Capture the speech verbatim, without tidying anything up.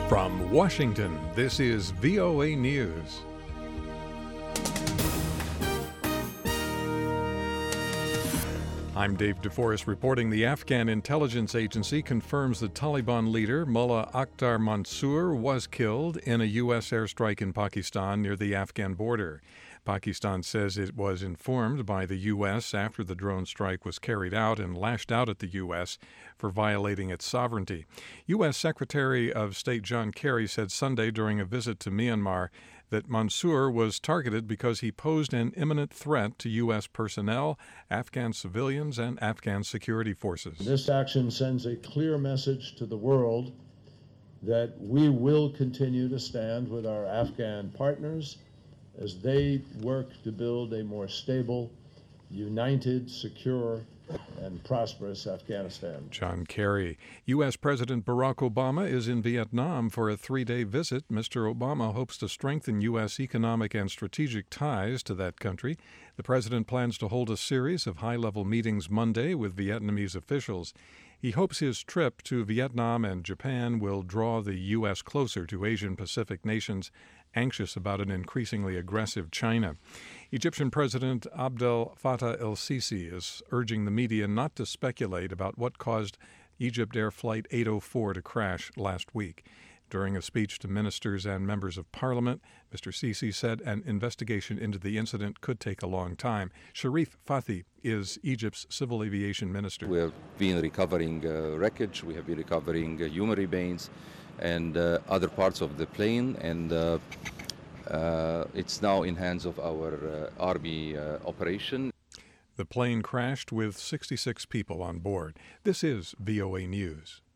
From Washington, this is V O A News. I'm Dave DeForest reporting the Afghan intelligence agency confirms the Taliban leader Mullah Akhtar Mansour was killed in a U S airstrike in Pakistan near the Afghan border. Pakistan says it was informed by the U S after the drone strike was carried out and lashed out at the U S for violating its sovereignty. U S Secretary of State John Kerry said Sunday during a visit to Myanmar that Mansour was targeted because he posed an imminent threat to U S personnel, Afghan civilians, and Afghan security forces. This action sends a clear message to the world that we will continue to stand with our Afghan partners as they work to build a more stable, united, secure, and prosperous Afghanistan. John Kerry. U S. President Barack Obama is in Vietnam for a three-day visit. Mister Obama hopes to strengthen U S economic and strategic ties to that country. The president plans to hold a series of high-level meetings Monday with Vietnamese officials. He hopes his trip to Vietnam and Japan will draw the U S closer to Asian Pacific nations anxious about an increasingly aggressive China. Egyptian President Abdel Fattah el-Sisi is urging the media not to speculate about what caused Egypt Air Flight eight oh four to crash last week. During a speech to ministers and members of parliament, Mister Sisi said an investigation into the incident could take a long time. Sharif Fathi is Egypt's civil aviation minister. We have been recovering uh, wreckage, we have been recovering uh, human remains and uh, other parts of the plane, and uh, uh, it's now in hands of our uh, Army uh, operation. The plane crashed with sixty-six people on board. This is V O A News.